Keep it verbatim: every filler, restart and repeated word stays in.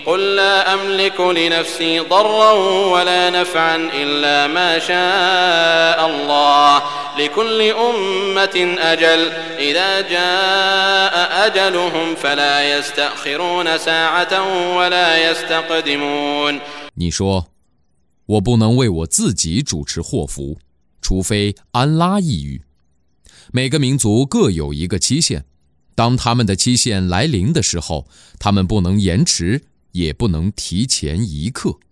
قل لا أملك لنفسي ضرا ولا نفعا إلا ما شاء الله لكل أمة أجل إذا جاء أجلهم فلا يستأخرون ساعة ولا يستقدمون。 你说，我不能为我自己主持祸福，除非安拉抑郁。每个民族各有一个期限，当他们的期限来临的时候，他们不能延迟，也不能提前一刻。